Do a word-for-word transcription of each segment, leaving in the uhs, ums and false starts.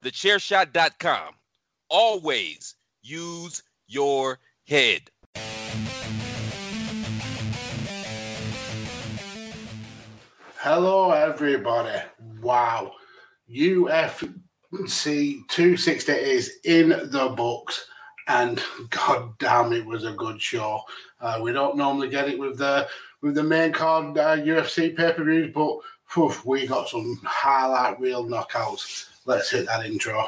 the chair shot dot com. Always use your head. Hello, everybody. Wow. U F C two sixty is in the books, and god damn, it was a good show. Uh, we don't normally get it with the with the main card uh, U F C pay-per-views, but whew, we got some highlight reel knockouts. Let's hit that intro.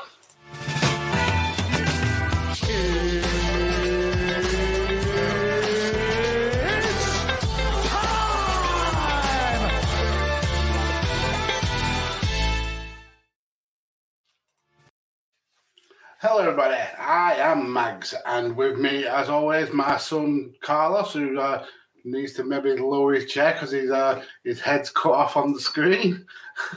Hello, everybody. I am Mags, and with me, as always, my son Carlos, who uh, needs to maybe lower his chair because his uh, his head's cut off on the screen.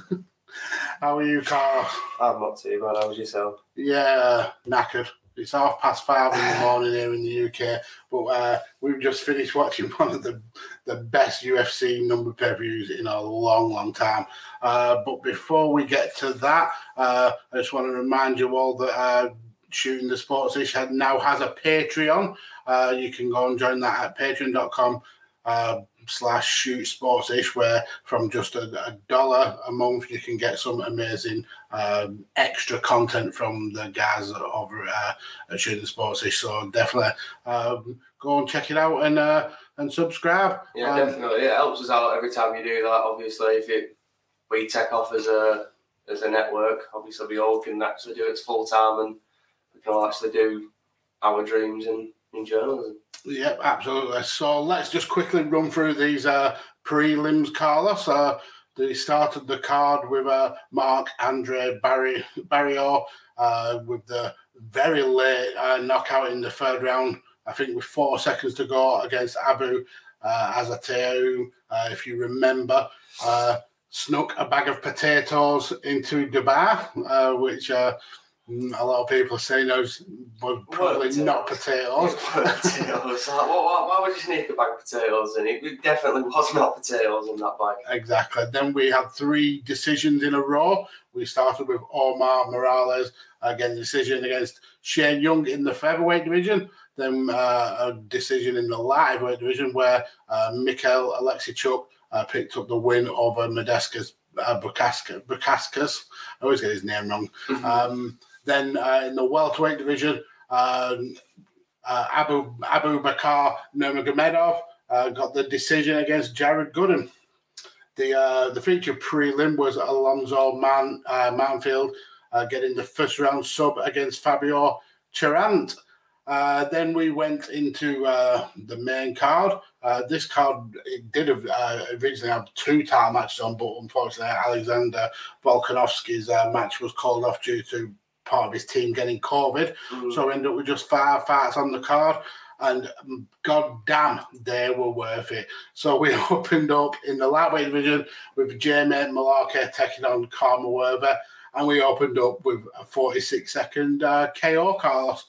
How are you, Carlos? I'm not too bad. How was yourself? Yeah, knackered. It's half past five in the morning here in the U K, but uh, we've just finished watching one of the the best U F C number pay-per-views in a long, long time. Uh, but before we get to that, uh, I just want to remind you all that uh, Shooting the Sportsish now has a Patreon. Uh, you can go and join that at patreon dot com uh, slash shoot sportsish, where from just a, a dollar a month you can get some amazing um, extra content from the guys over uh, at Shooting the Sportsish. So definitely um, go and check it out and uh, and subscribe. Yeah, um, definitely. It helps us out every time you do that. Obviously, if it, we take off as a as a network, obviously we all can actually do it full time, and we can all actually do our dreams in, in journalism. Yep, absolutely. So let's just quickly run through these uh, prelims, Carlos. Uh, they started the card with uh, Marc-Andre Barry, Barriault uh, with the very late uh, knockout in the third round, I think with four seconds to go against Abu uh, Azaitar, uh, if you remember. Uh, snuck a bag of potatoes into Dubai, uh, which... Uh, a lot of people say those were probably potatoes? not potatoes. potatoes. Like, why, why would you sneak a bag of potatoes in? It definitely was not potatoes in that bag. Exactly. Then we had three decisions in a row. We started with Omar Morales, again, decision against Shane Young in the featherweight division. Then uh, a decision in the lightweight division where uh, Mikhail Alexichuk uh, picked up the win over Modestas uh, Bukauskas. I always get his name wrong. Mm-hmm. Um, Then uh, in the welterweight division, um, uh, Abu Abu Bakar Nurmagomedov uh, got the decision against Jared Gooden. The uh, the feature prelim was Alonzo Man, uh, Manfield uh, getting the first round sub against Fabio Cherant. Uh, then we went into uh, the main card. Uh, this card it did have, uh, originally have two title matches on, but unfortunately Alexander Volkanovski's uh, match was called off due to part of his team getting COVID. Mm. So we ended up with just five fights on the card, and god damn, they were worth it. So we opened up in the lightweight division with J-Mate Malarkey taking on Karma Werber, and we opened up with a forty-six second uh, K O, Carlos.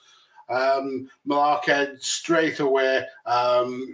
Um, Malarkey straight away, um,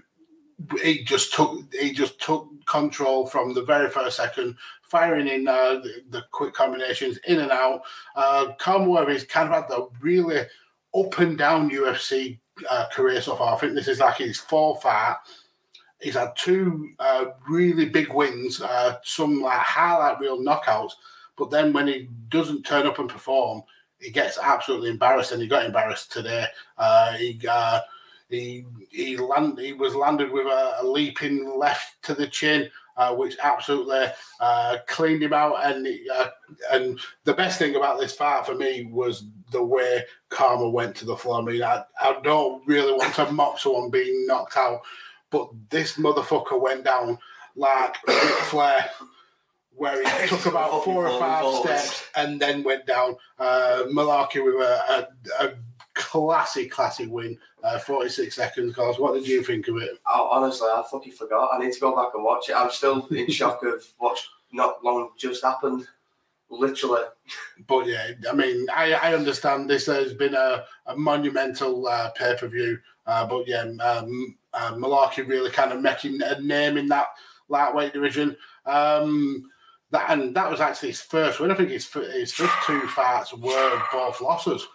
he just took he just took control from the very first second, firing in uh, the, the quick combinations in and out. Uh, Karma has kind of had the really up and down U F C uh, career so far. I think this is like his fourth fight. He's had two uh, really big wins, uh, some like highlight reel knockouts. But then when he doesn't turn up and perform, he gets absolutely embarrassed, and he got embarrassed today. Uh, he. Uh, He he land, he was landed with a, a leaping left to the chin, uh, which absolutely uh, cleaned him out. And uh, and the best thing about this fight for me was the way Karma went to the floor. I mean, I, I don't really want to mock someone being knocked out, but this motherfucker went down like Ric Flair, where he took about four or five steps and then went down. Uh, Malarkey with a, a, a classic, classic win, uh, forty-six seconds. Cause what did you think of it? Oh, honestly, I fucking forgot. I need to go back and watch it. I'm still in shock of what's not long just happened. Literally. But yeah, I mean, I, I understand this has been a, a monumental uh, pay-per-view. Uh, but yeah, um, uh, Malarkey really kind of making a name in that lightweight division. Um, that and that was actually his first win. I think his his first two fights were both losses.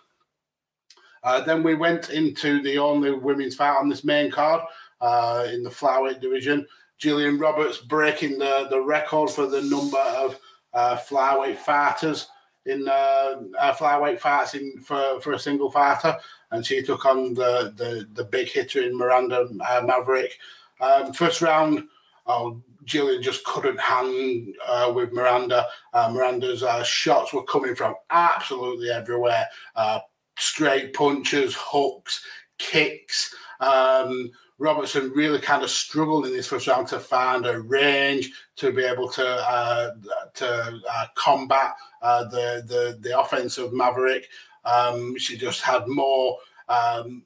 Uh, then we went into the only women's fight on this main card uh, in the flyweight division. Gillian Roberts breaking the, the record for the number of uh, flyweight fighters in uh, uh, flyweight fights in for, for a single fighter, and she took on the the, the big hitter in Miranda uh, Maverick. Um, first round, oh, Gillian just couldn't hang uh, with Miranda. Uh, Miranda's uh, shots were coming from absolutely everywhere. Uh, straight punches, hooks, kicks. Um, Robertson really kind of struggled in this first round to find a range to be able to uh, to uh, combat uh, the, the the offense of Maverick. Um, she just had more um,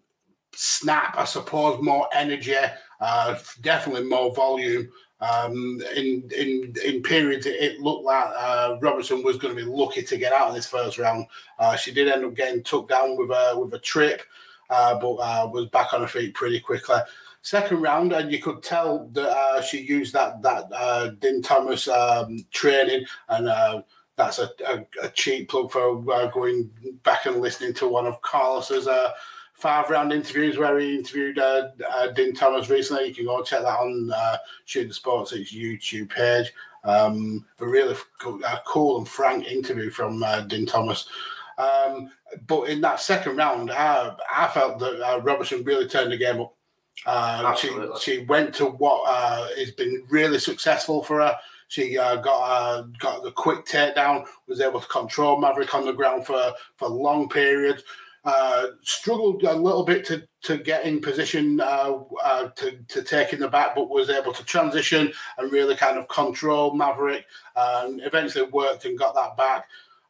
snap, I suppose, more energy, uh, definitely more volume. Um, in in in periods, it looked like uh, Robertson was going to be lucky to get out of this first round. Uh, she did end up getting took down with a with a trip, uh, but uh, was back on her feet pretty quickly. Second round, and you could tell that uh, she used that that uh, Din Thomas um, training, and uh, that's a, a, a cheap plug for uh, going back and listening to one of Carlos's uh, five-round interviews where he interviewed uh, uh, Din Thomas recently. You can go check that on uh, Shooting Sports' YouTube page. Um, a really cool, uh, cool and frank interview from uh, Din Thomas. Um, but in that second round, I, I felt that uh, Robertson really turned the game up. Uh, she she went to what uh, has been really successful for her. She uh, got uh, got the quick takedown, was able to control Maverick on the ground for, for long periods. Uh, struggled a little bit to, to get in position uh, uh, to, to take in the back, but was able to transition and really kind of control Maverick, and eventually worked and got that back.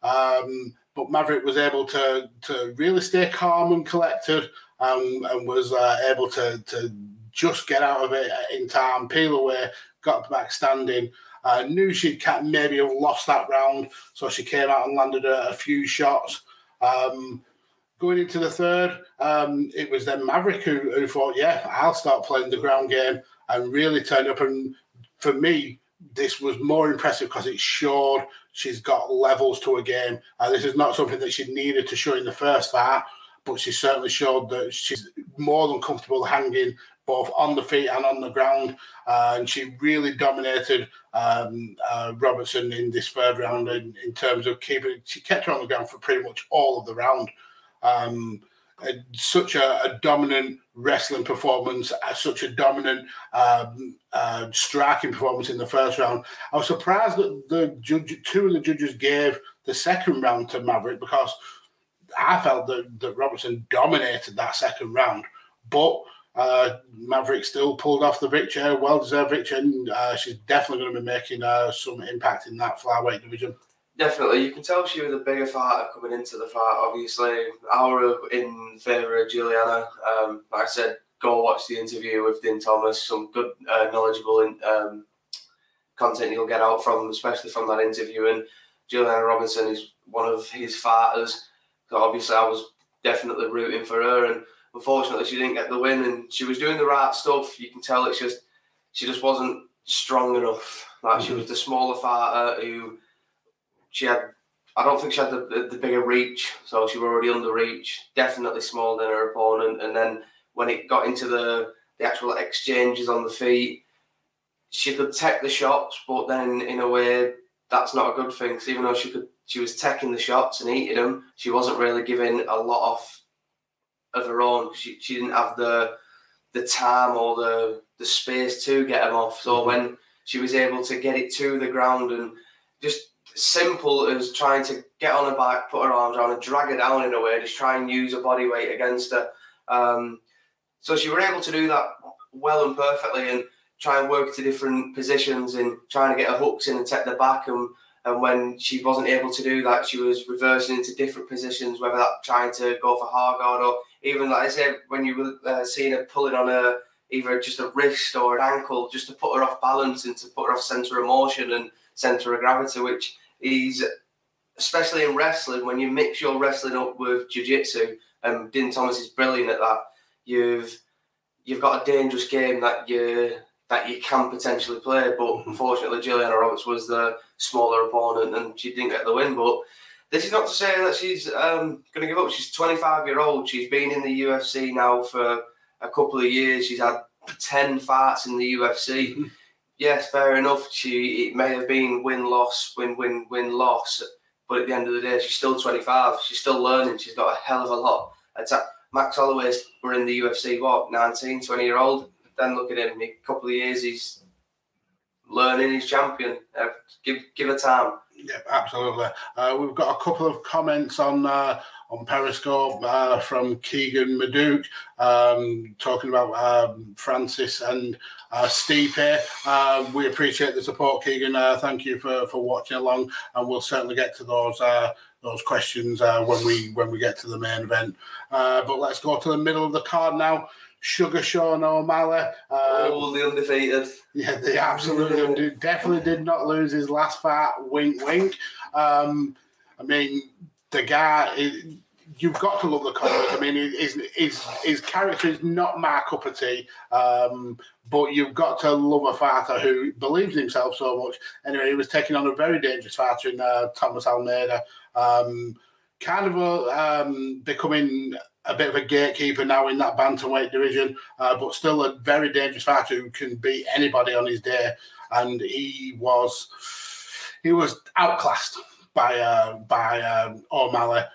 Um, but Maverick was able to to really stay calm and collected, um, and was uh, able to, to just get out of it in time, peel away, got back standing. Uh, knew she'd maybe have lost that round, so she came out and landed a, a few shots. Um, Going into the third, um, it was then Maverick who, who thought, yeah, I'll start playing the ground game, and really turned up. And for me, this was more impressive because it showed she's got levels to a game. Uh, this is not something that she needed to show in the first fight, but she certainly showed that she's more than comfortable hanging both on the feet and on the ground. Uh, and she really dominated um, uh, Robertson in this third round in, in terms of keeping, she kept her on the ground for pretty much all of the round. Um, such a, a dominant wrestling performance, uh, such a dominant um, uh, striking performance in the first round. I was surprised that the judge, two of the judges gave the second round to Maverick, because I felt that, that Robertson dominated that second round. But uh, Maverick still pulled off the victory, well-deserved victory, and uh, she's definitely going to be making uh, some impact in that flyweight division. Definitely, you can tell she was a bigger fighter coming into the fight. Obviously, I were in favour of Juliana. Um, like I said, go watch the interview with Din Thomas. Some good, uh, knowledgeable in, um, content you'll get out from, especially from that interview. And Juliana Robinson is one of his fighters. So obviously, I was definitely rooting for her. And unfortunately, she didn't get the win. And she was doing the right stuff. You can tell it's just she just wasn't strong enough. Like mm-hmm. She was the smaller fighter who. She had, I don't think she had the, the bigger reach, so she was already under reach, definitely smaller than her opponent. And then when it got into the, the actual exchanges on the feet, she could tech the shots, but then in a way, that's not a good thing. Because even though she could, she was teching the shots and eating them, she wasn't really giving a lot off of her own. She she didn't have the the time or the the space to get them off. So when she was able to get it to the ground and just simple as trying to get on her back, put her arms around her, drag her down in a way, just try and use her body weight against her. Um, so she was able to do that well and perfectly and try and work to different positions and trying to get her hooks in and take the back. And, and when she wasn't able to do that, she was reversing into different positions, whether that trying to go for hard guard or even, like I said, when you were uh, seeing her pulling on her, either just a wrist or an ankle, just to put her off balance and to put her off centre of motion and centre of gravity, which is, especially in wrestling, when you mix your wrestling up with jiu-jitsu, and um, Din Thomas is brilliant at that, you've you've got a dangerous game that you that you can potentially play. But unfortunately, Juliana Roberts was the smaller opponent and she didn't get the win. But this is not to say that she's um, going to give up. She's twenty-five year old. She's been in the U F C now for a couple of years. She's had ten fights in the U F C. Mm-hmm. Yes, fair enough. She it may have been win loss, win win win loss, but at the end of the day, she's still twenty-five. She's still learning. She's got a hell of a lot. Max Holloway's were in the U F C what nineteen, twenty year old. Then look at him. In a couple of years, he's learning. He's champion. Uh, give give her time. Yeah, absolutely. Uh, we've got a couple of comments on uh, on Periscope uh, from Keegan Maduke um, talking about um, Francis and uh, Stipe. Uh, we appreciate the support, Keegan. Uh, thank you for, for watching along, and we'll certainly get to those uh, those questions uh, when we when we get to the main event. Uh, but let's go to the middle of the card now. Sugar Sean O'Malley. Um, oh, the undefeated. Yeah, they absolutely did, definitely did not lose his last fight. Wink, wink. Um, I mean, the guy, you've got to love the comments. I mean, his, his, his character is not my cup of tea, um, but you've got to love a fighter who believes in himself so much. Anyway, he was taking on a very dangerous fighter in uh, Thomas Almeida. Um, kind of a, um, becoming a bit of a gatekeeper now in that bantamweight division, uh, but still a very dangerous fighter who can beat anybody on his day. And he was he was outclassed by uh, by um, O'Malley.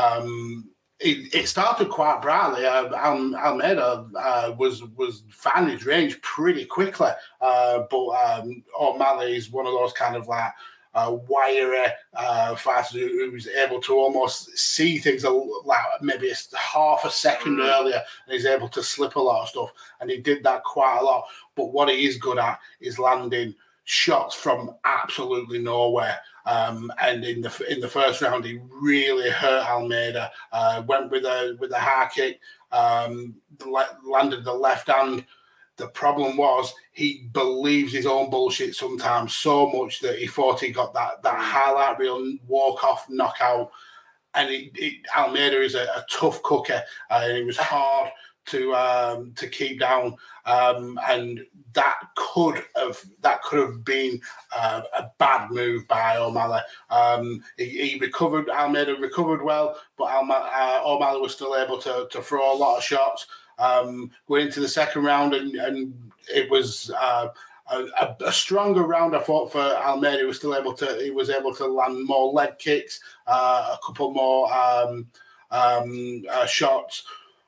Um, it, it started quite brightly. Uh, Al- Almeida uh, was was finding his range pretty quickly, uh, but um, O'Malley is one of those kind of like Uh, wiry uh, fighter who, who's able to almost see things a, like maybe a half a second mm. earlier, and he's able to slip a lot of stuff, and he did that quite a lot. But what he is good at is landing shots from absolutely nowhere. Um, and in the in the first round, he really hurt Almeida. Uh, went with a with a high kick, um, le- landed the left hand. The problem was he believes his own bullshit sometimes so much that he thought he got that, that highlight reel walk-off knockout. And it, it, Almeida is a, a tough cooker, uh, and it was hard to um, to keep down. Um, and that could have that could have been uh, a bad move by O'Malley. Um, he, he recovered. Almeida recovered well, but Alma, uh, O'Malley was still able to to throw a lot of shots. Um, going into the second round, and, and it was uh, a, a stronger round. I thought for Almeida, he was still able to. He was able to land more leg kicks, uh, a couple more um, um, uh, shots.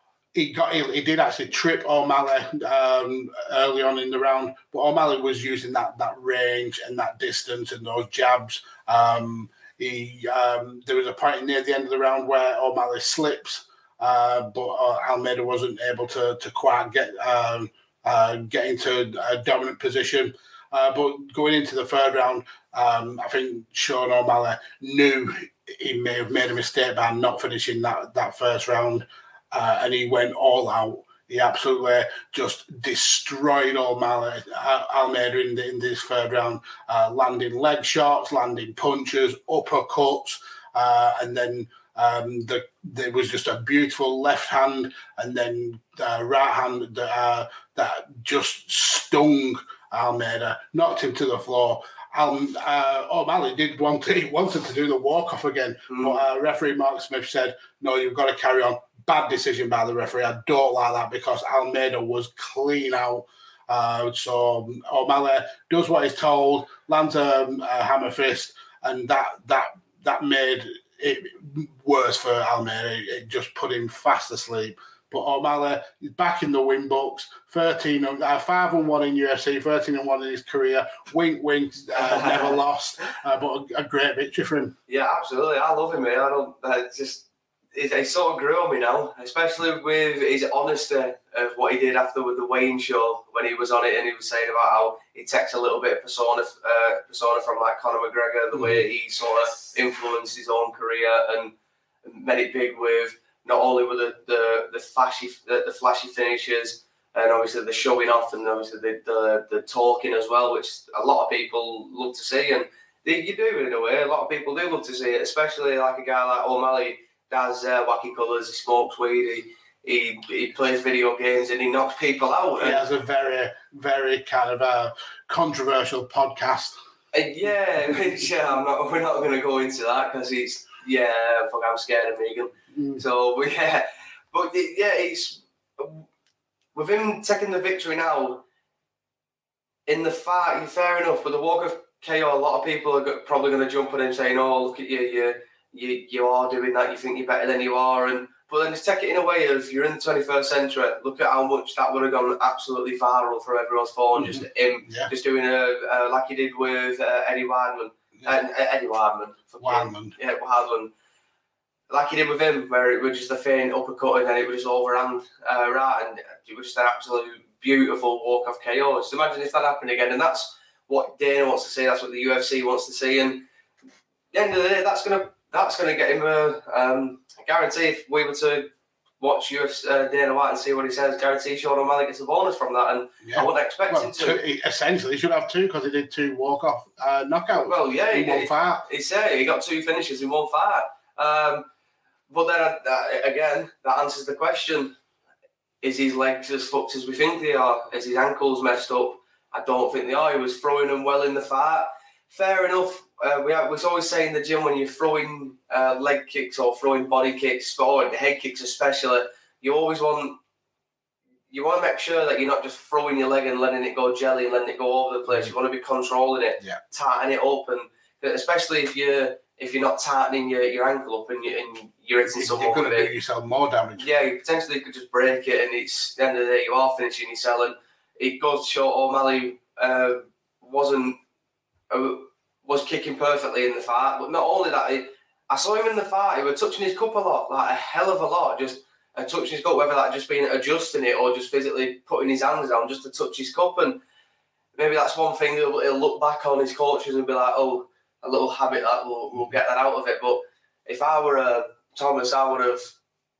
He got. He, he did actually trip O'Malley um, early on in the round, but O'Malley was using that that range and that distance and those jabs. Um, he um, there was a point near the end of the round where O'Malley slips. Uh, but uh, Almeida wasn't able to to quite get um, uh, get into a dominant position. Uh, but going into the third round, um, I think Sean O'Malley knew he may have made a mistake by not finishing that, that first round, uh, and he went all out. He absolutely just destroyed O'Malley, uh, Almeida in, the, in this third round, uh, landing leg shots, landing punches, uppercuts, uh, and then Um, the, there was just a beautiful left hand and then uh, right hand that, uh, that just stung Almeida, knocked him to the floor. Um, uh, O'Malley did want to, he wanted to do the walk-off again, mm. but uh, referee Mark Smith said, no, you've got to carry on. Bad decision by the referee. I don't like that because Almeida was clean out. Uh, so O'Malley does what he's told, lands a, a hammer fist, and that that that made it worse for Almeida. It just put him fast asleep. But O'Malley is back in the win books. thirteen, uh, five and one in U F C, thirteen and one in his career. Wink, wink, uh, never lost. Uh, but a, a great victory for him. Yeah, absolutely. I love him, mate. I don't. Uh, just it, it sort of grew on me now, especially with his honesty of what he did after with the Wayne show when he was on it, and he was saying about how he takes a little bit of persona, uh, persona from like Conor McGregor, the way he sort of influenced his own career and made it big with not only with the the, the flashy the, the flashy finishes and obviously the showing off and obviously the, the the talking as well, which a lot of people love to see, and they, you do in a way. A lot of people do love to see it, especially like a guy like O'Malley does uh, wacky colours, he smokes weed, he, he he plays video games and he knocks people out. He has a very, very kind of a controversial podcast. And yeah, which, yeah, I'm not. We're not going to go into that because it's yeah. Fuck, I'm scared of Megan. Mm. So yeah, but yeah, it's with him taking the victory now in the fight. Fair enough, but the walk of K O, a lot of people are probably going to jump on him saying, "Oh, look at you, you, you, you are doing that. You think you're better than you are." And but then just take it in a way of you're in the twenty-first century. Look at how much that would have gone absolutely viral for everyone's phone. Mm-hmm. Just him, yeah. just doing a, a like he did with uh, Eddie Weidman, yeah. uh, Eddie Weidman, Weidman, yeah, Weidman. Like he did with him, where it was just a feint uppercut and then it was just overhand uh, right, and it was just an absolute beautiful walk off K O. So imagine if that happened again, and that's what Dana wants to see. That's what the U F C wants to see. And at the end of the day, that's gonna that's gonna get him a um, guarantee. If we were to watch U F C uh, Dana White and see what he says, guarantee Sean O'Malley gets a bonus from that. And yeah. I wouldn't expect well, him to. Two, he essentially, he should have two because he did two walk off uh, knockouts. Well, yeah, in he, one he, fight. He said he got two finishes in one fight. Um, but then uh, again, that answers the question: is his legs as fucked as we think they are? Is his ankles messed up? I don't think they are. He was throwing them well in the fight. Fair enough. Uh, we have, we always say in the gym when you're throwing uh, leg kicks or throwing body kicks or head kicks especially, you always want you want to make sure that you're not just throwing your leg and letting it go jelly and letting it go over the place. You want to be controlling it, yeah. tighten it up, and especially if you're if you're not tightening your, your ankle up and, you, and you're hitting someone, you're going to do yourself more damage. Yeah, you potentially could just break it, and it's at the end of the day you are finishing yourself. And it goes to show O'Malley uh, wasn't uh, was kicking perfectly in the fight, but not only that, he, I saw him in the fight. He was touching his cup a lot, like a hell of a lot, just uh, touching his cup, whether that just being adjusting it or just physically putting his hands down just to touch his cup. And maybe that's one thing he'll, he'll look back on his coaches and be like, "Oh, a little habit that we'll, we'll get that out of it." But if I were uh, Thomas, I would have.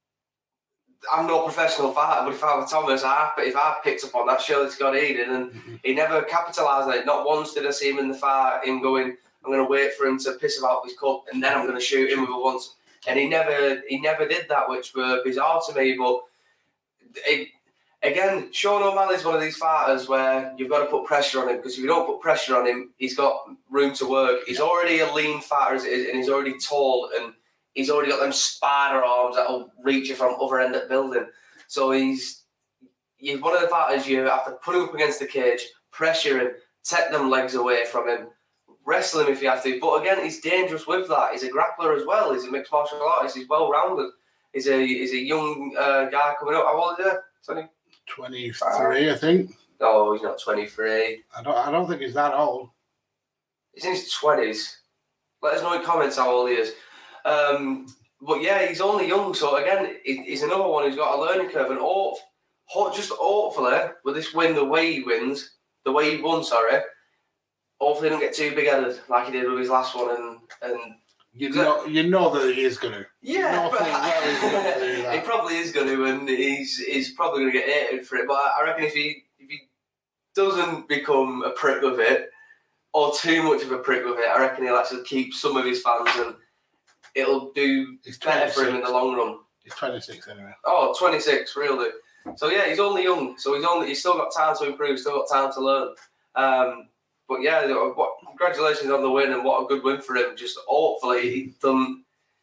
I'm no professional fighter, but if I were Thomas, I, if I picked up on that, surely Scott Eden, and mm-hmm. he never capitalised on it. Not once did I see him in the fight, him going, "I'm going to wait for him to piss about his cup, and then I'm going to shoot him with a once." And he never, he never did that, which were bizarre to me. But it, again, Sean O'Malley's one of these fighters where you've got to put pressure on him, because if you don't put pressure on him, he's got room to work. He's already a lean fighter as it is, and he's already tall, and he's already got them spider arms that'll reach you from other end of the building. So he's, he's one of the fighters you have to put him up against the cage, pressure him, take them legs away from him, wrestle him if you have to. But again, he's dangerous with that. He's a grappler as well. He's a mixed martial artist. He's well-rounded. He's a he's a young uh, guy coming up. How old is he? twenty-three, I think. No, he's not twenty-three. I don't. I don't think he's that old. He's in his twenties. Let us know in comments how old he is. Um, but yeah, he's only young. So again, he's another one who's got a learning curve. And hope, just hopefully, with this win, the way he wins, the way he won, sorry, hopefully he don't get too big-headed like he did with his last one. And and you know, you know that he is going to. Yeah, you know but well he probably is going to, and he's he's probably going to get hated for it. But I reckon if he if he doesn't become a prick with it, or too much of a prick with it, I reckon he'll actually keep some of his fans, and it'll do better for him in the long run. He's twenty-six anyway. Oh, twenty-six, really. So yeah, he's only young, so he's only he's still got time to improve, still got time to learn. Um, but yeah, what, congratulations on the win, and what a good win for him. Just hopefully he's done.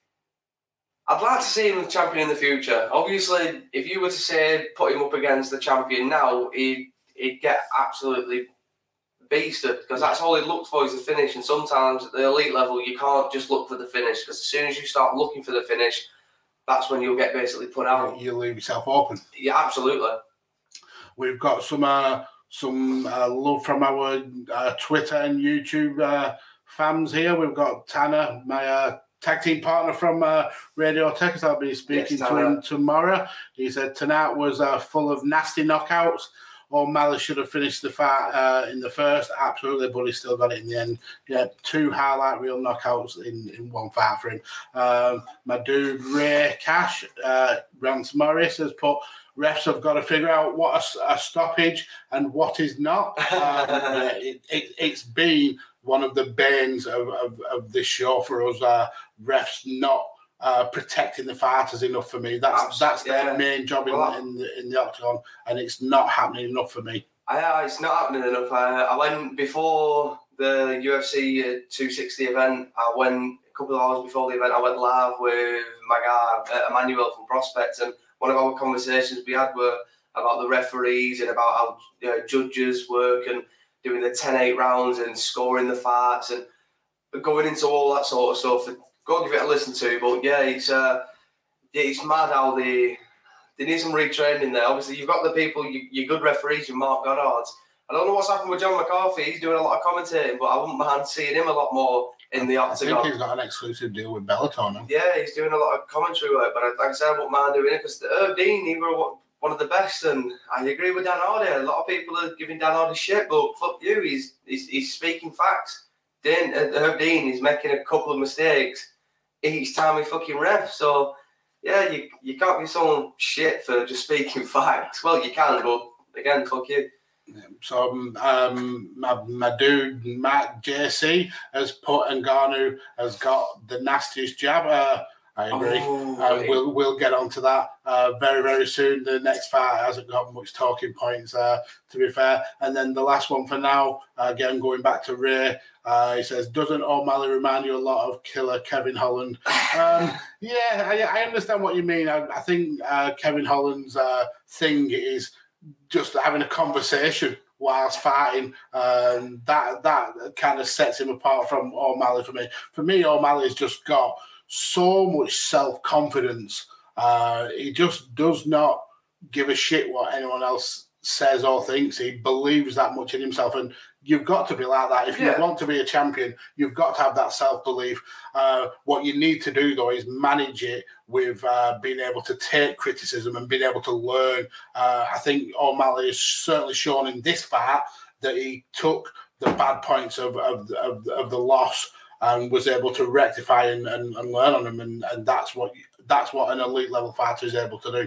I'd like to see him champion in the future. Obviously, if you were to say put him up against the champion now, he'd he'd get absolutely beasted, because that's all he looks for is the finish. And sometimes at the elite level, you can't just look for the finish, because as soon as you start looking for the finish, that's when you'll get basically put out. You leave yourself open. Yeah, absolutely. We've got some uh, some uh, love from our uh, Twitter and YouTube uh, fans here. We've got Tanner, my uh, tag team partner from uh, Radio Tech. I'll be speaking yes, to him tomorrow. He said tonight was uh, full of nasty knockouts. O'Malley should have finished the fight uh, in the first, absolutely, but he still got it in the end. Yeah, two highlight reel knockouts in, in one fight for him. Um, my dude Ray Cash, uh, Rance Morris, has put, refs have got to figure out what a, a stoppage and what is not. Um, it, it, it's been one of the banes of, of, of this show for us, uh, refs not uh, protecting the fighters enough for me. That's Absolutely, that's their yeah. main job in, well, in, the, in the octagon, and it's not happening enough for me. I, it's not happening enough. I, I went before the U F C two sixty event. I went a couple of hours before the event. I went live with my guy, uh, Emmanuel from Prospect, and one of our conversations we had were about the referees and about how you know, judges work and doing the ten eight rounds and scoring the fights and going into all that sort of stuff. Go give it a listen to. But yeah, it's uh, it's mad how they they need some retraining there. Obviously, you've got the people, you, your good referees, your Mark Goddards. I don't know what's happened with John McCarthy. He's doing a lot of commentating, but I wouldn't mind seeing him a lot more in the octagon. I think he's got an exclusive deal with Bellator now. Yeah, he's doing a lot of commentary work, but like I said, I wouldn't mind doing it because Herb Dean, he were one of the best, and I agree with Dan Hardy. A lot of people are giving Dan Hardy shit, but fuck you, he's he's, he's speaking facts. Dan, uh, Herb Dean is making a couple of mistakes each time he fucking ref, so yeah, you you can't be someone shit for just speaking facts. Well, you can, but again, fuck you. So um, my, my dude Matt J C has put Ngannou has got the nastiest jab. Uh, I agree. Oh, uh, we'll we'll get onto that uh, very very soon. The next fight hasn't got much talking points, uh, to be fair. And then the last one for now, uh, again going back to Ray. Uh, he says, "Doesn't O'Malley remind you a lot of killer Kevin Holland?" Um, yeah, I, I understand what you mean. I, I think uh, Kevin Holland's uh, thing is just having a conversation whilst fighting. Um, that that kind of sets him apart from O'Malley for me. For me, O'Malley's just got so much self-confidence. Uh, he just does not give a shit what anyone else says or thinks. He believes that much in himself, and you've got to be like that. If yeah. you want to be a champion, you've got to have that self-belief. Uh, what you need to do, though, is manage it with uh, being able to take criticism and being able to learn. Uh, I think O'Malley has certainly shown in this fight that he took the bad points of, of, of, of the loss and was able to rectify and, and, and learn on them, and, and that's what that's what an elite level fighter is able to do.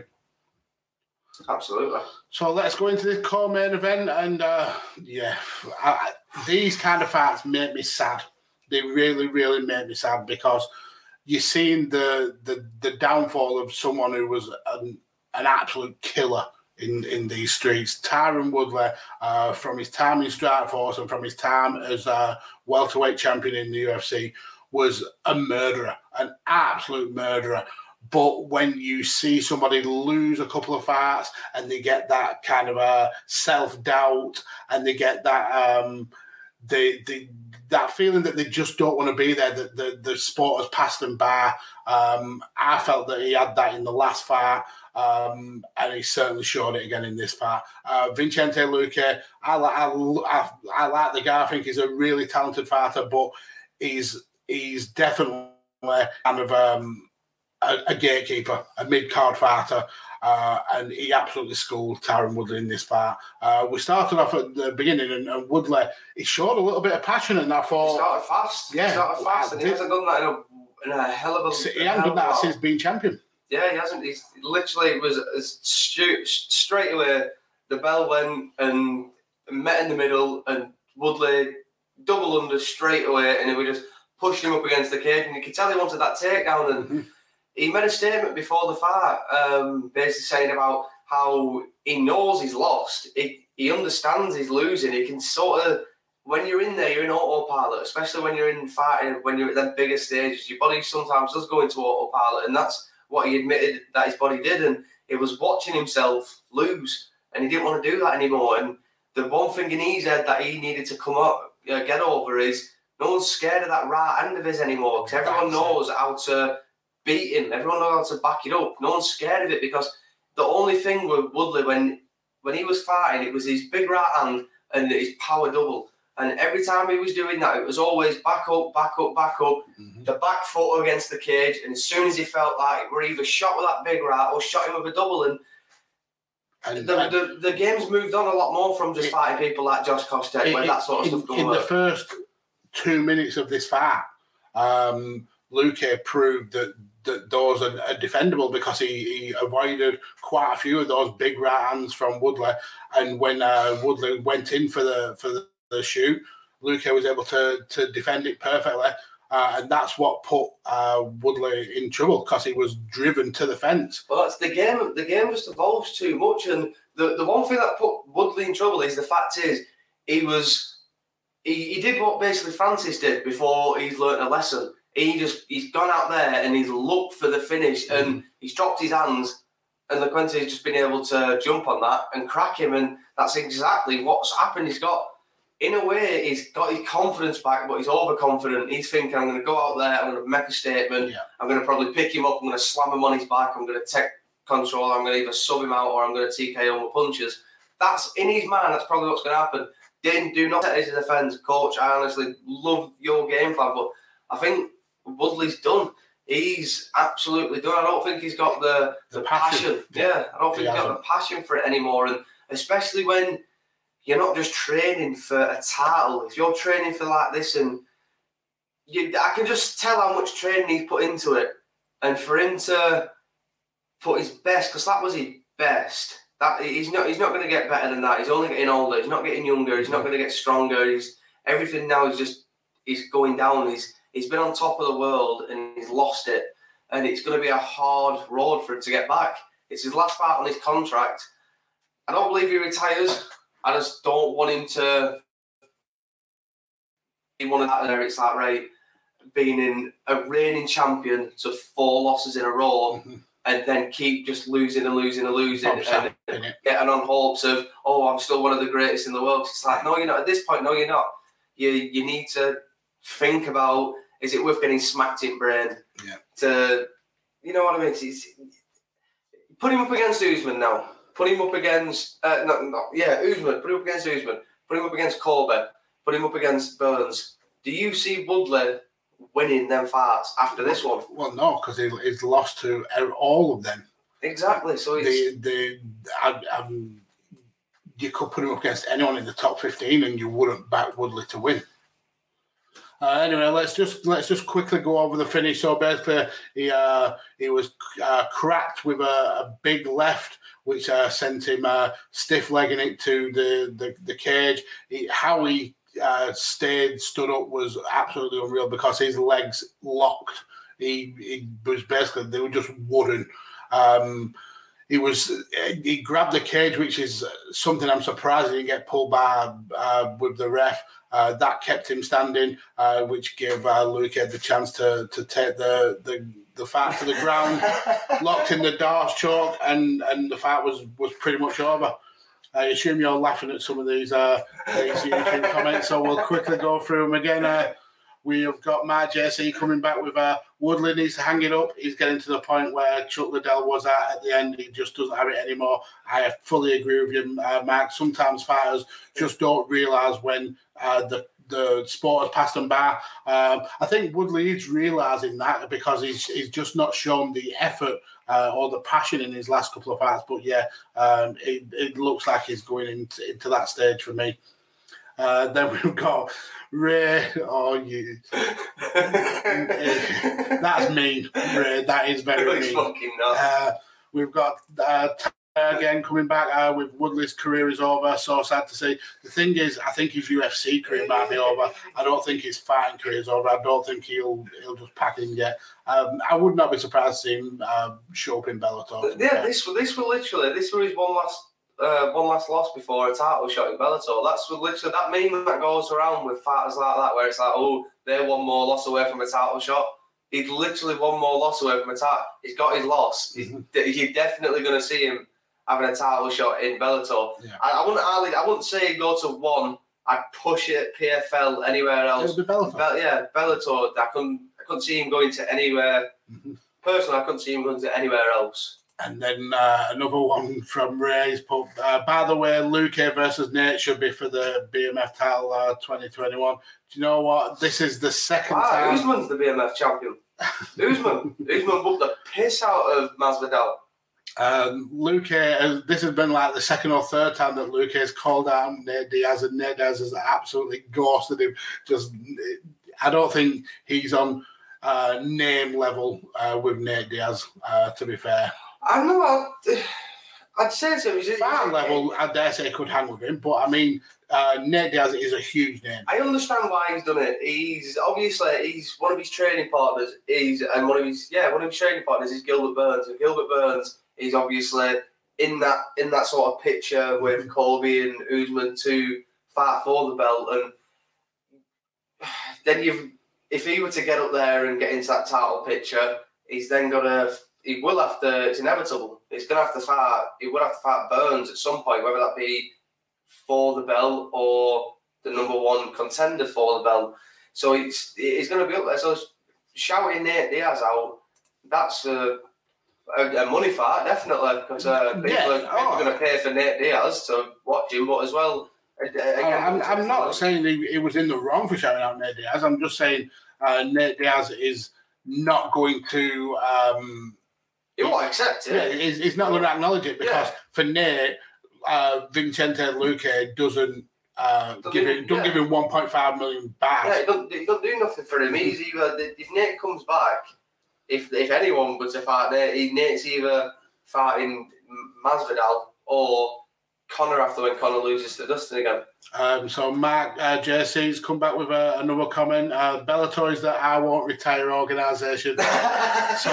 Absolutely. So let's go into this co-main event, and uh, yeah, I, these kind of fights make me sad. They really, really make me sad because you're seeing the the, the downfall of someone who was an, an absolute killer in, in these streets. Tyron Woodley, uh, from his time in Strikeforce and from his time as a welterweight champion in the U F C, was a murderer, an absolute murderer. But when you see somebody lose a couple of fights and they get that kind of a self-doubt and they get that um, they, they, that feeling that they just don't want to be there, that the, the sport has passed them by, um, I felt that he had that in the last fight, um, and he certainly showed it again in this fight. Uh, Vicente Luque, I, I, I, I like the guy. I think he's a really talented fighter, but he's, he's definitely kind of... Um, A, a gatekeeper, a mid-card fighter, uh, and he absolutely schooled Tyron Woodley in this fight. Uh, we started off at the beginning, and, and Woodley, he showed a little bit of passion, and I thought... He started fast. Yeah. He started fast, and he hasn't done that in a, in a hell of a... He hasn't done that since being champion. Yeah, he hasn't. He's literally, it was as stu- straight away, the bell went and met in the middle, and Woodley double under straight away, and he was just pushing him up against the cage, and you could tell he wanted that takedown, and... Mm-hmm. He made a statement before the fight, um, basically saying about how he knows he's lost. He, he understands he's losing. He can sort of, when you're in there, you're in autopilot, especially when you're in fighting, when you're at them bigger stages. Your body sometimes does go into autopilot, and that's what he admitted that his body did. And he was watching himself lose, and he didn't want to do that anymore. And the one thing in his head that he needed to come up, uh, get over is no one's scared of that right hand of his anymore, because everyone knows how to beat him. Everyone knows how to back it up. No one's scared of it, because the only thing with Woodley when when he was fighting, it was his big right hand and his power double. And every time he was doing that, it was always back up, back up, back up, mm-hmm. the back foot against the cage. And as soon as he felt like we're either shot with that big right or shot him with a double, and, and the, uh, the the game's moved on a lot more from just it, fighting people like Josh Koscheck, where that sort of in, stuff don't in work. The first two minutes of this fight, um, Luque proved that that those are, are defendable, because he, he avoided quite a few of those big right hands from Woodley. And when uh, Woodley went in for the for the, the shoot, Luque was able to to defend it perfectly. Uh, and that's what put uh, Woodley in trouble because he was driven to the fence. Well, that's the game. The game just evolves too much, and the, the one thing that put Woodley in trouble is the fact is he was he, he did what basically Francis did before he's learnt a lesson. He just he's gone out there and he's looked for the finish, mm. and he's dropped his hands, and LeQuente's just been able to jump on that and crack him, and that's exactly what's happened. He's got. In a way, he's got his confidence back, but he's overconfident. He's thinking, I'm going to go out there, I'm going to make a statement, yeah. I'm going to probably pick him up, I'm going to slam him on his back, I'm going to take control, I'm going to either sub him out or I'm going to T K O him with punches. That's in his mind, that's probably what's going to happen. Didn't do not set his defence. Coach, I honestly love your game plan, but I think Woodley's done. He's absolutely done. I don't think he's got the, the, the passion. passion. Yeah, I don't think he he's got the passion for it anymore, and especially when you're not just training for a title. If you're training for like this, and you, I can just tell how much training he's put into it. And for him to put his best, because that was his best. That he's not. He's not going to get better than that. He's only getting older. He's not getting younger. He's not going to get stronger. He's everything now is just. He's going down. He's he's been on top of the world and he's lost it. And it's going to be a hard road for him to get back. It's his last fight on his contract. I don't believe he retires. I just don't want him to be one of that there. It's like, right, being in a reigning champion to four losses in a row mm-hmm. and then keep just losing and losing and losing and getting on hopes of, oh, I'm still one of the greatest in the world. It's like, no, you're not. At this point, no, you're not. You you need to think about, is it worth getting smacked in brain? Yeah. To, you know what I mean? It's, it's, put him up against Usman now. Put him up against, uh, no, no, yeah, Usman. Put him up against Usman. Put him up against Colby. Put him up against Burns. Do you see Woodley winning them fights after this one? Well, no, because he, he's lost to all of them. Exactly. So it's... The, the, I, um, you could put him up against anyone in the top fifteen and you wouldn't back Woodley to win. Uh, anyway, let's just let's just quickly go over the finish. So basically, he uh, he was uh, cracked with a, a big left, which uh, sent him uh, stiff legging it to the the, the cage. He, how he uh, stayed stood up was absolutely unreal because his legs locked. He, he was basically they were just wooden. Um, he was he grabbed the cage, which is something I'm surprised he didn't get pulled by uh, with the ref. Uh, that kept him standing, uh, which gave uh, Luque the chance to to take the, the, the fight to the ground, locked in the Darce choke, and, and the fight was, was pretty much over. I assume you're laughing at some of these, uh, these YouTube comments, so we'll quickly go through them again. Uh, we have got Mark J C coming back with uh, Woodley needs to hang it up. He's getting to the point where Chuck Liddell was at at the end. He just doesn't have it anymore. I fully agree with you, uh, Mark. Sometimes fighters just don't realise when uh, the the sport has passed them by. Um, I think Woodley is realising that because he's he's just not shown the effort uh, or the passion in his last couple of fights. But yeah, um, it, it looks like he's going into, into that stage for me. Uh, then we've got Ray. Oh, you. That's mean, Ray. That is very mean. Fucking uh, we've got uh, again coming back uh, with Woodley's career is over. So sad to see. The thing is, I think his U F C career might be over. I don't think his fighting career is over. I don't think he'll he'll just pack in yet. Um, I would not be surprised to see him uh, show up in Bellator. Yeah, this this will literally this was his one last. Uh, one last loss before a title shot in Bellator. That's literally that meme that goes around with fighters like that, where it's like, oh, they're one more loss away from a title shot. He's literally one more loss away from a title. He's got his loss. Mm-hmm. He's, you're definitely going to see him having a title shot in Bellator. Yeah. I, I wouldn't, I, I wouldn't say go to one. I'd push it P F L anywhere else. It'll be Bellator. Be- yeah, Bellator. I couldn't, I couldn't see him going to anywhere. Mm-hmm. Personally, I couldn't see him going to anywhere else. And then uh, another one from Ray's put, uh, by the way, Luque versus Nate should be for the B M F title uh, twenty twenty-one. Do you know what? This is the second ah, time. Usman's the B M F champion. Usman. Usman booked the piss out of Masvidal. Um, Luque, uh, this has been like the second or third time that Luque has called out Nate Diaz, and Nate Diaz has absolutely ghosted him. Just, I don't think he's on uh, name level uh, with Nate Diaz, uh, to be fair. I know. I, I'd say so. He's, Fat he's, level, I dare say, could hang with him, but I mean, uh, Nate Diaz is a huge name. I understand why he's done it. He's obviously he's one of his training partners. Is and one of his yeah one of his training partners is Gilbert Burns, and Gilbert Burns is obviously in that in that sort of picture with Colby and Usman to fight for the belt, and then you've if he were to get up there and get into that title picture, he's then got to. He will have to. It's inevitable. He's going to have to fight. He will have to fight Burns at some point, whether that be for the belt or the number one contender for the belt. So it's he's going to be up there. So shouting Nate Diaz out, that's a, a, a money fight, definitely, because uh, people, yeah. are, people oh. are going to pay for Nate Diaz to watch him, but as well. Again, I'm, I'm not saying he, he was in the wrong for shouting out Nate Diaz. I'm just saying uh, Nate Diaz is not going to. Um, He won't accept it. Yeah, he's, he's not going to acknowledge it because yeah. for Nate, uh, Vicente Luque doesn't uh, give him, don't yeah. give him one point five million back. Yeah, he don't, he don't do nothing for him. He's either if Nate comes back, if if anyone was to fight Nate, Nate's either fighting Masvidal or Conor after when Conor loses to Dustin again. Um, so Mark uh, J C's come back with a, another comment. Uh, Bellator is the I won't retire organisation. so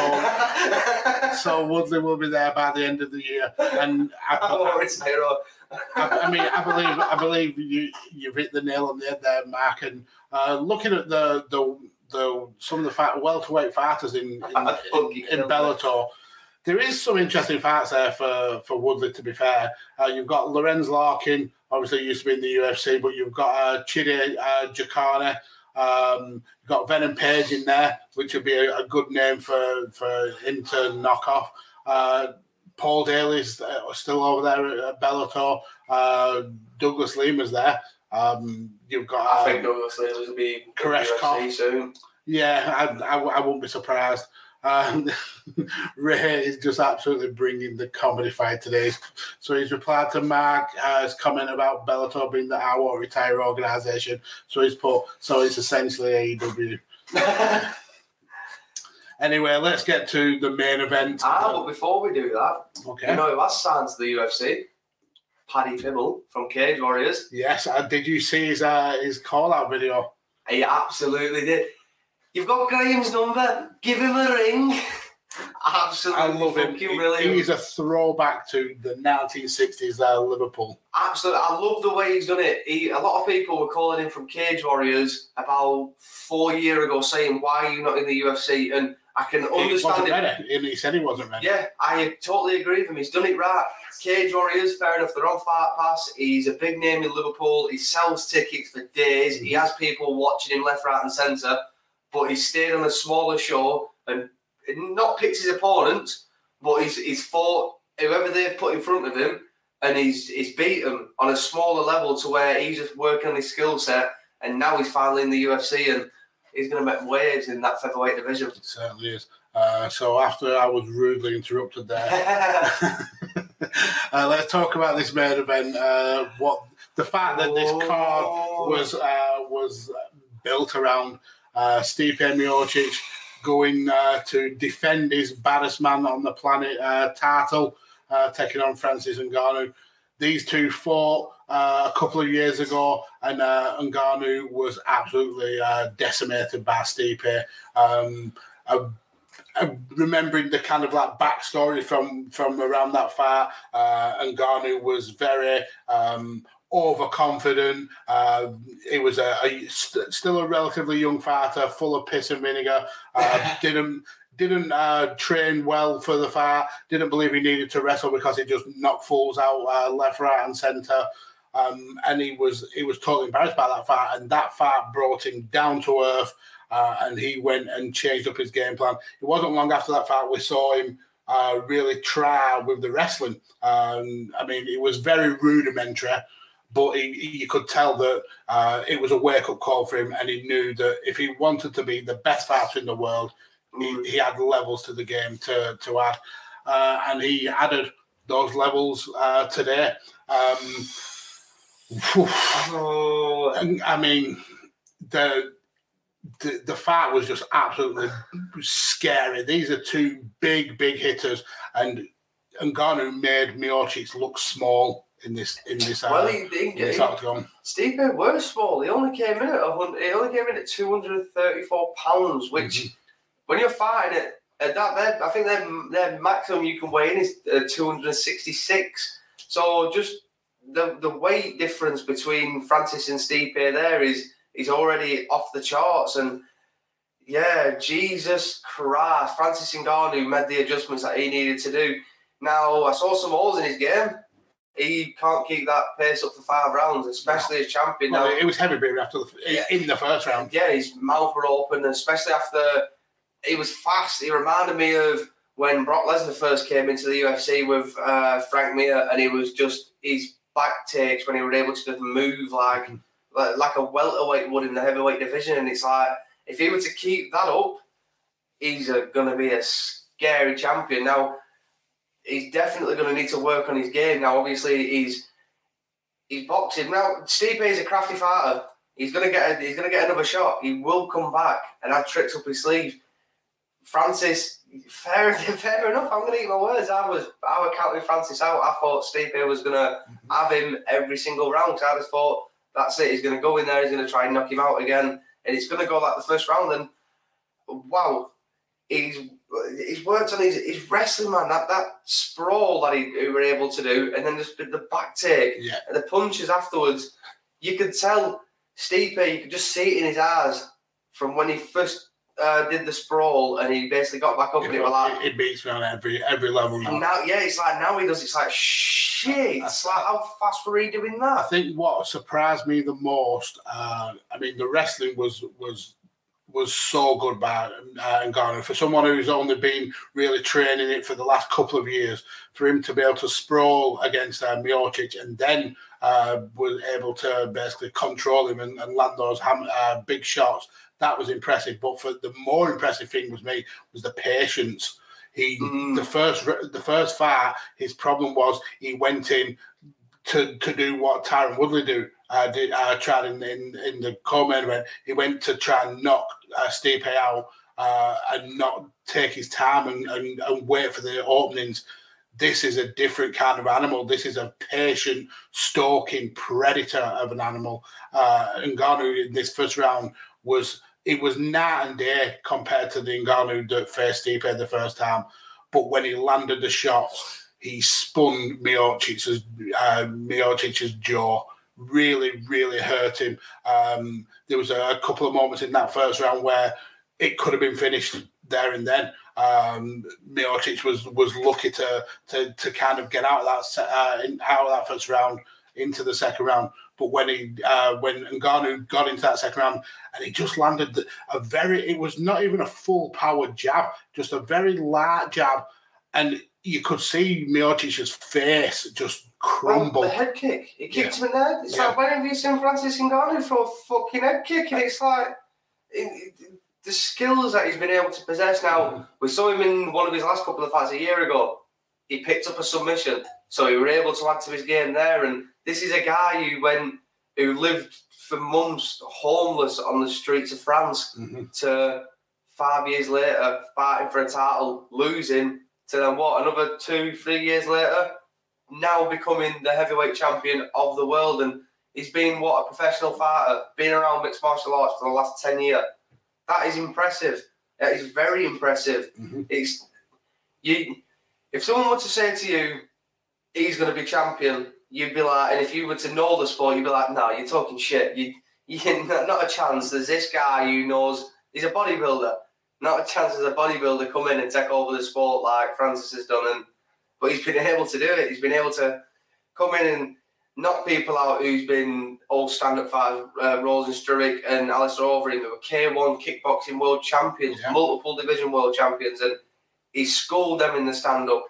so Woodley will be there by the end of the year. And I, I won't retire. I, I mean, I believe I believe you you've hit the nail on the head there, Mark. And uh, looking at the the the some of the fight, welterweight fighters in in, in, in Bellator. There is some interesting fights there for, for Woodley, to be fair. Uh, you've got Lorenz Larkin, obviously used to be in the U F C, but you've got uh, Chidi uh, Jacane. Um, you've got Venom Page in there, which would be a, a good name for, for him to knock off. Uh, Paul Daly's uh, still over there at Bellator. Uh, Douglas Lima's there. Um, you've got. I um, think Douglas Lima's will be Koreshkov soon. Yeah, I, I, I won't be surprised. Um, Ray is just absolutely bringing the comedy fight today. So he's replied to Mark uh, his comment about Bellator being the I won't retire organisation. So he's put, so it's essentially A E W. Anyway, let's get to the main event. Ah, but before we do that, okay. You know who has signed to the U F C? Paddy Pimble from Cage Warriors. Yes, uh, did you see his uh, his call-out video? He absolutely did. You've got Graham's number. Give him a ring. Absolutely, I love him. Brilliant. He's a throwback to the nineteen sixties uh, Liverpool. Absolutely, I love the way he's done it. He, a lot of people were calling him from Cage Warriors about four years ago, saying, "Why are you not in the U F C?" And I can understand he wasn't it. Ready. He said he wasn't ready. Yeah, I totally agree with him. He's done it right. Cage Warriors, fair enough. They're on Fight Pass. He's a big name in Liverpool. He sells tickets for days. He has people watching him left, right, and centre. But he's stayed on a smaller show and not picked his opponents, but he's he's fought whoever they've put in front of him, and he's he's beat them on a smaller level to where he's just working on his skill set, and now he's finally in the U F C and he's going to make waves in that featherweight division. It certainly is. Uh, so after I was rudely interrupted there, uh, let's talk about this main event. Uh, what the fact that this card was uh, was built around. Uh, Stipe Miocic going uh, to defend his baddest man on the planet, uh, title, uh, taking on Francis Ngannou. These two fought uh, a couple of years ago, and uh, Ngannou was absolutely uh, decimated by Stipe. Um, uh, uh, remembering the kind of like backstory from, from around that fight, uh, Ngannou was very... Um, overconfident. Uh, he was a, a st- still a relatively young fighter, full of piss and vinegar. Uh, didn't didn't uh, train well for the fight. Didn't believe he needed to wrestle because he just knocked fools out uh, left, right, and centre. Um, and he was he was totally embarrassed by that fight. And that fight brought him down to earth. Uh, and he went and changed up his game plan. It wasn't long after that fight we saw him uh, really try with the wrestling. Um, I mean, it was very rudimentary. But he, he, you could tell that uh, it was a wake-up call for him, and he knew that if he wanted to be the best fighter in the world, he, he had levels to the game to, to add. Uh, and he added those levels uh, today. Um, oh. I mean, the, the the fight was just absolutely scary. These are two big, big hitters, and Ngannou made Miocic look small in this in this. Uh, well, he didn't get. Stipe was small. He only came in at one hundred, he only came in at two hundred thirty-four pounds, which mm-hmm. when you're fighting it at that, I think their their maximum you can weigh in is uh, two hundred sixty-six. So just the the weight difference between Francis and Stipe there is is already off the charts. And yeah, Jesus Christ, Francis Ngannou made the adjustments that he needed to do. Now I saw some holes in his game. He can't keep that pace up for five rounds, especially as champion. Well, now, it was heavy breathing after the, yeah, in the first round. Yeah, his mouth were open, especially after he was fast. He reminded me of when Brock Lesnar first came into the U F C with uh, Frank Mir, and he was just his back takes when he was able to just move like like, like a welterweight would in the heavyweight division. And it's like if he were to keep that up, he's going to be a scary champion. Now, he's definitely going to need to work on his game. Now, obviously, he's he's boxing. Now, Stipe is a crafty fighter. He's going to get a, he's going to get another shot. He will come back and have tricks up his sleeve. Francis, fair, fair enough. I'm going to eat my words. I was I was counting Francis out. I thought Stipe was going to have him every single round. So I just thought, that's it. He's going to go in there. He's going to try and knock him out again. And it's going to go like the first round. And wow, he's he's worked on his, his wrestling, man. That that sprawl that he, he were able to do, and then just the back take yeah. and the punches afterwards. You could tell Stipe. You could just see it in his eyes from when he first uh, did the sprawl, and he basically got back up. It, and it was like it beats me on every every level now. And now, yeah, it's like now he does. It's like shit. It's like how fast were he doing that? I think what surprised me the most. Uh, I mean, the wrestling was was. was so good by uh, Ngannou. For someone who's only been really training it for the last couple of years, for him to be able to sprawl against uh, Miocic and then uh, was able to basically control him and, and land those ham- uh, big shots, that was impressive. But for the more impressive thing was me was the patience. He mm. the first the first fight, his problem was he went in to to do what Tyron Woodley do. Uh, did, uh, tried in, in, in the co-main event. He went to try and knock uh, Stipe out uh, and not take his time and, and, and wait for the openings. This is a different kind of animal. This is a patient, stalking predator of an animal. Uh, Ngannou in this first round was it was night and day compared to the Ngannou that faced Stipe the first time. But when he landed the shots, he spun Miocic's uh, Miocic's jaw. Really, really hurt him. Um, there was a, a couple of moments in that first round where it could have been finished there and then. Um, Miocic was was lucky to to to kind of get out of that uh, in, out of that first round into the second round. But when he uh, when Ngannou got into that second round and he just landed a very, it was not even a full power jab, just a very light jab, and you could see Miocic's face just crumble. Well, the head kick. He kicked yeah. him in the head. It's yeah. like, when have you seen Francis Ngannou for a fucking head kick? And it's like, it, it, the skills that he's been able to possess now. Mm. We saw him in one of his last couple of fights a year ago. He picked up a submission, so he were able to add to his game there. And this is a guy who went, who lived for months homeless on the streets of France mm-hmm. to five years later fighting for a title, losing, to then what, another two, three years later, now becoming the heavyweight champion of the world. And he's been, what, a professional fighter, been around mixed martial arts for the last ten years. That is impressive. That is very impressive. Mm-hmm. It's you. If someone were to say to you, he's going to be champion, you'd be like, and if you were to know the sport, you'd be like, no, you're talking shit. You, you, not a chance. There's this guy who knows, he's a bodybuilder. Not a chance as a bodybuilder come in and take over the sport like Francis has done. And but he's been able to do it. He's been able to come in and knock people out who's been all stand-up fighters, uh, Rosenstruik and Alistair Overeem, who were K one kickboxing world champions, yeah. multiple division world champions, and he schooled them in the stand-up.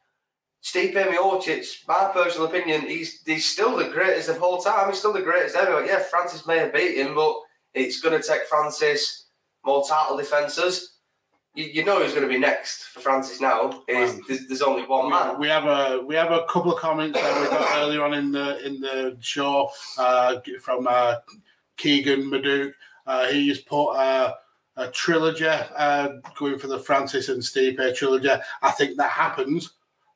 Stipe Miocic, my personal opinion, he's he's still the greatest of all time. He's still the greatest ever. Yeah, Francis may have beat him, but it's going to take Francis more title defences. You, you know who's going to be next for Francis now. Is um, there's, there's only one we, man. We have a we have a couple of comments that we got earlier on in the in the show uh, from uh, Keegan Madouk. Uh, he has put uh, a trilogy uh, going for the Francis and Stipe trilogy. I think that happens.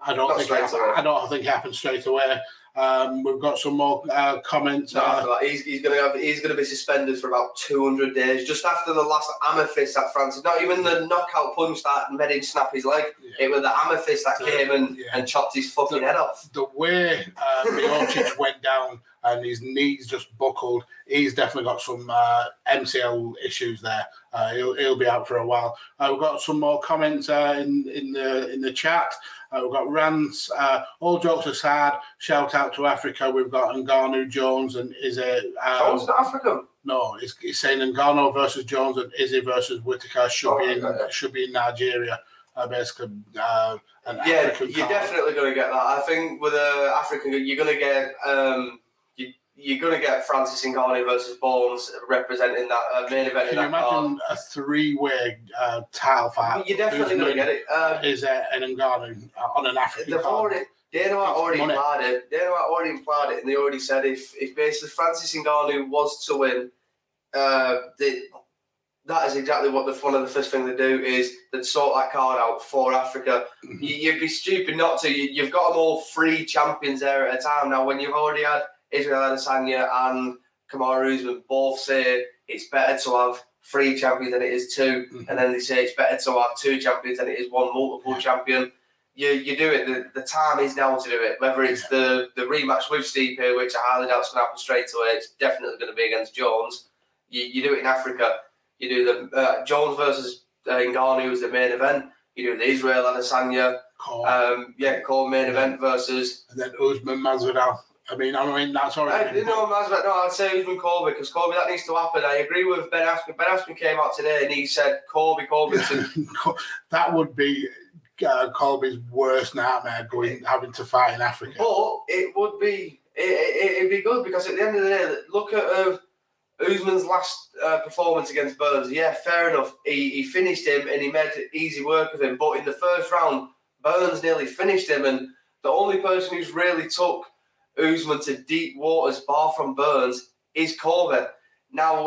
I don't Not think it, straight away. I don't think it happened straight away. Um, we've got some more uh, comments. No, uh, after that, he's, he's going to have he's going to be suspended for about two hundred days, just after the last hammer fist at Francis. Not even the knockout punch that made him snap his leg. Yeah. It was the hammer fist that The- came and, yeah. and chopped his fucking The- head off. The way uh, Miocic went down and his knees just buckled, he's definitely got some uh, M C L issues there. Uh, he'll he'll be out for a while. Uh, we've got some more comments uh, in in the in the chat. Uh, we've got Rance. Uh, all jokes aside, shout out to Africa. We've got Ngannou, Jones, and Izzy. Uh, Jones not African. No, he's, he's saying Ngannou versus Jones and Izzy versus Whitaker should Oh, be in okay. should be in Nigeria. Uh, basically, uh, an Yeah, African you're card. definitely going to get that. I think with a African, you're going to get um, you, you're going to get Francis Ngannou versus Bones representing that uh, main event Can in you that card. imagine a three-way uh, title fight? You're definitely going to get it. Um, Is uh, an Ngannou uh, on an African They've card? already, Dana White It's already money. implied it. Dana White already implied it, and they already said if, if basically Francis Ngannou was to win, uh, they, that is exactly what the one of the first thing they do is they'd sort that card out for Africa. Mm-hmm. You, you'd be stupid not to. You, you've got them all three champions there at a time now. When you've already had Israel Adesanya and Kamaru Usman both say it's better to have three champions than it is two, Mhm. and then they say it's better to have two champions than it is one multiple champion. You you do it. The, the time is now to do it. Whether it's the, the rematch with Stipe, which I highly doubt is going to happen straight away, it's definitely going to be against Jones. You, you do it in Africa. You do the uh, Jones versus uh, Ngannou is the main event. You do the Israel Adesanya, Call. um, yeah, core main event versus. and then Usman Masvidal. I mean, I mean that's I, already. you know, Masvidal, no, I'd say Usman Colby because Colby that needs to happen. I agree with Ben Askren. Ben Askren came out today and he said Colby Covington. That would be uh, Colby's worst nightmare, going having to fight in Africa. But it would be it, it, it'd be good because at the end of the day, look at uh, Usman's last uh, performance against Burns. Yeah, fair enough. He, he finished him and he made easy work of him. But in the first round, Burns nearly finished him, and the only person who's really took Usman to deep waters, bar from Burns, is Colby. Now,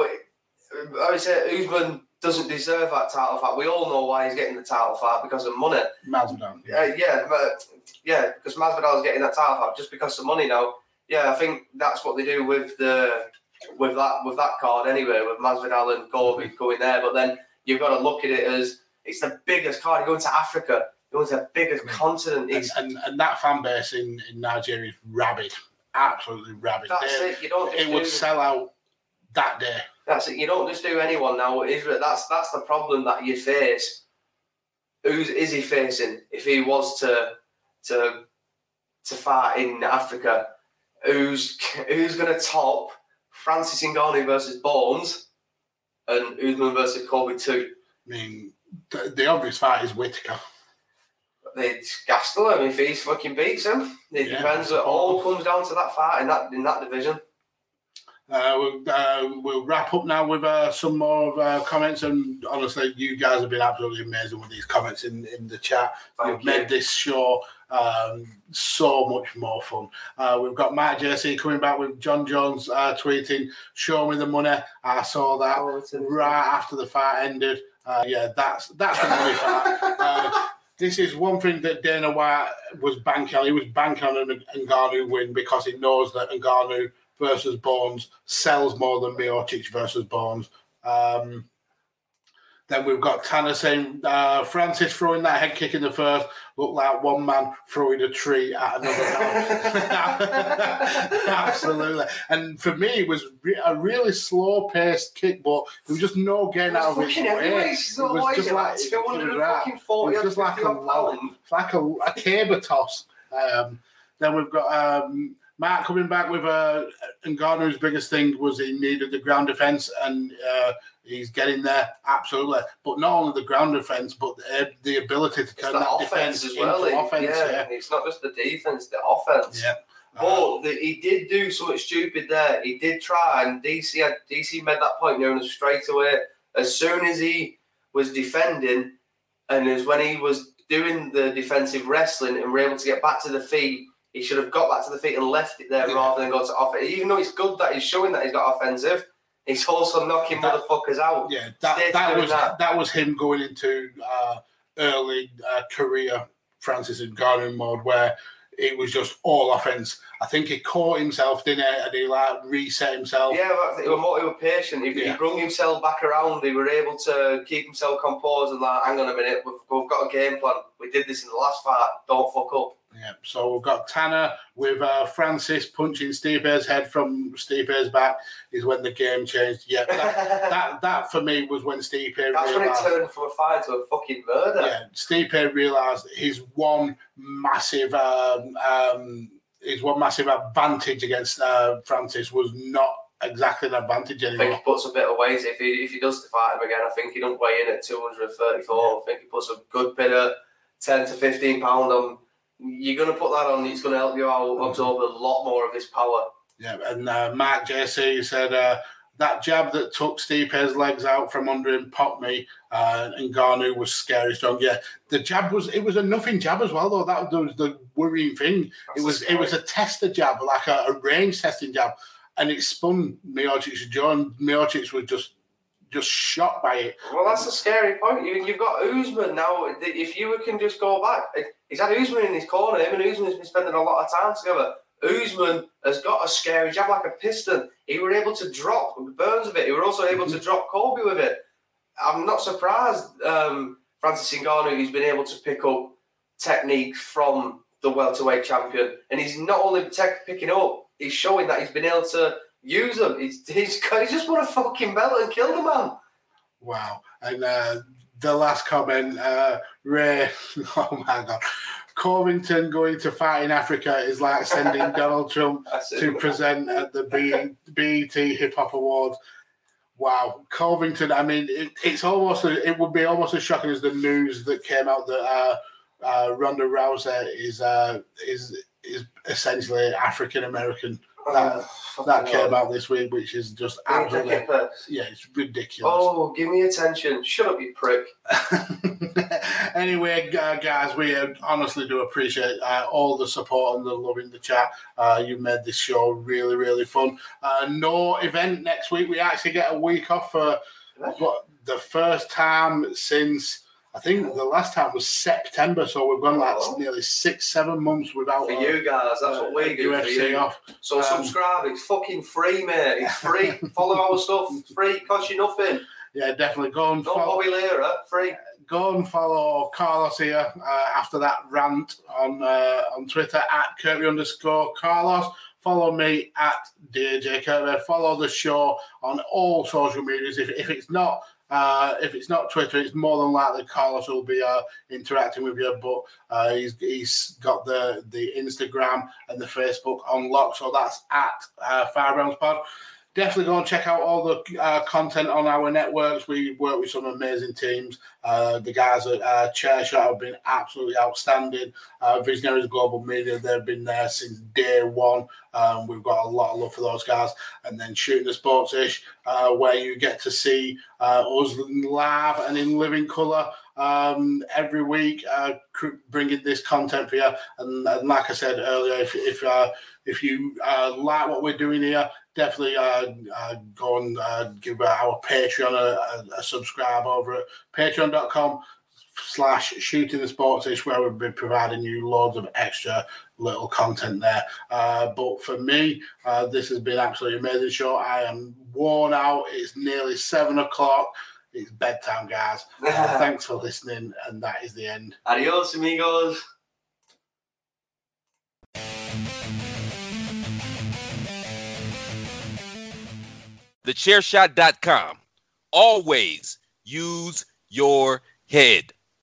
I would say Usman doesn't deserve that title fight. We all know why he's getting the title fight because of money. Masvidal. Uh, yeah, but yeah, because Masvidal is getting that title fight just because of money now. Yeah, I think that's what they do with the with that with that card anyway, with Masvidal and Colby going there. But then you've got to look at it as it's the biggest card. You're going to Africa. You're going to the biggest continent. And, It's, and and that fan base in, in Nigeria is rabid, absolutely rabid. that's They- it. You don't. Just It would do, sell out that day. That's it. You don't just do anyone now. Israel. That's that's the problem that you face. Who's is he facing if he was to to to fight in Africa? Who's who's going to top Francis Ngannou versus Bones and Usman versus Colby too? I mean, the, the obvious fight is Whitaker. It's Gastelum if he fucking beats him. It Yeah, depends. It all comes down to that fight in that in that division. Uh, we'll, uh, we'll wrap up now with uh, some more uh, comments, and honestly, you guys have been absolutely amazing with these comments in, in the chat. Thank You've you. made this show um, so much more fun. Uh, we've got Matt J C coming back with John Jones uh, tweeting, "Show me the money." I saw that Oh, it's in- right after the fight ended. Uh, yeah, that's that's the money fight. Uh, This is one thing that Dana White was banking on. He was banking on an Ngannou win because he knows that Ngannou versus Bones sells more than Miocic versus Bones. Um, then we've got Tanner saying uh, Francis throwing that head kick in the first looked like one man throwing a tree at another man. Absolutely. And for me, it was re- a really slow-paced kick, but there was just no getting out of it. Fucking everywhere. It's It was just like two hundred right. fucking forty. It was just like a log. It's like a, a caber toss. Um, then we've got um, Mark coming back with uh, Ngannou's biggest thing was he needed the ground defence, and uh, he's getting there, absolutely. But not only the ground defence, but the, the ability to turn the that offense defence as well. into It- offence. yeah, Yeah, it's not just the defense, the offense. yeah. Uh, But the, he did do something stupid there. He did try, and D C had, D C made that point known as straight away. As soon as he was defending, and as when he was doing the defensive wrestling and were able to get back to the feet, he should have got back to the feet and left it there Yeah. rather than go to offense. Even though it's good that he's showing that he's got offensive, he's also knocking That- motherfuckers out. yeah, that, Stay that doing was that. that. was him going into uh, early uh, career Francis had gone in mode where it was just all offense. I think he caught himself, didn't he? And he like reset himself. Yeah, but he was more he was patient. He, yeah. he brought himself back around. He were able to keep himself composed and like, hang on a minute, we've, we've got a game plan. We did this in the last fight. Don't fuck up. Yeah, so we've got Tanner with uh, Francis punching Stipe's head from Stipe's back is when the game changed. Yeah, that, that, that for me was when Stipe That's realised... when it turned from a fight to a fucking murder. Yeah, Stipe realised his one massive um, um, his one massive advantage against uh, Francis was not exactly an advantage anymore. I think he puts a bit of weight. If he, if he does to fight him again, I think he don't weigh in at two hundred thirty-four. Yeah. I think he puts a good bit of ten to fifteen pounds on. You're going to put that on, it's going to help you out absorb a lot more of his power. Yeah, and uh, Mark J C said uh, that jab that took Stipe's legs out from under him popped me, uh, and Ngannou was scary strong. Yeah, the jab was, it was a nothing jab as well, though. That was the worrying thing. That's it was scary. It was a tester jab, like a, a range testing jab, and it spun Miocic's jaw, and Miocic was just just shocked by it. Well, that's a scary point. You, you've got Usman now. If you can just go back, he's had Usman in his corner. Him and Usman has been spending a lot of time together. Usman has got a scary jab like a piston. He were able to drop Burns with it. He were also able to drop Colby with it. I'm not surprised um, Francis Ngannou has been able to pick up technique from the welterweight champion. And he's not only tech picking up, he's showing that he's been able to use them. He's, he's, he's just won a fucking belt and killed the man. Wow. And uh, the last comment, uh, Ray, oh my God. Covington going to fight in Africa is like sending Donald Trump to present at the B E T Hip Hop Awards. Wow. Covington, I mean, it, it's almost, a, it would be almost as shocking as the news that came out that uh, uh, Ronda Rousey is, uh, is, is essentially African American. That, oh, that came out this week, which is just absolutely, yeah, it's ridiculous. Oh, give me attention. Shut up, you prick. Anyway, uh, guys, we uh, honestly do appreciate uh, all the support and the love in the chat. Uh, you made this show really, really fun. Uh, no event next week. We actually get a week off for what, the first time since... I think the last time was September, so we've gone like oh. nearly six, seven months without. For uh, you guys, that's uh, what we do U F C for you. Off. So um, subscribe. It's fucking free, mate. It's free. Follow our stuff. It's free. It costs you nothing. Yeah, definitely. Go and no follow. Bobby Lira. Free. Go and follow Carlos here uh, after that rant on uh, on Twitter at Kirby underscore Carlos. Follow me at D J Kirby. Follow the show on all social medias. If if it's not. Uh, if it's not Twitter, it's more than likely Carlos will be uh, interacting with you. But uh, he's he's got the the Instagram and the Facebook on lock, so that's at uh, Firearms Pod. Definitely go and check out all the uh, content on our networks. We work with some amazing teams. Uh, the guys at uh, Chairshot have been absolutely outstanding. Uh, Visionaries Global Media, they've been there since day one. Um, we've got a lot of love for those guys. And then Shooting the Sports-ish, uh, where you get to see uh, us live and in living colour um, every week, uh, bringing this content for you. And, and like I said earlier, if if uh, if you uh, like what we're doing here, definitely uh, uh, go and uh, give our Patreon a, a, a subscribe over at patreon.com slash shooting the sports-ish, where we've been providing you loads of extra little content there. Uh, but for me, uh, this has been absolutely amazing show. I am worn out. It's nearly seven o'clock. It's bedtime, guys. Uh, thanks for listening, and that is the end. Adios, amigos. the chair shot dot com. Always use your head.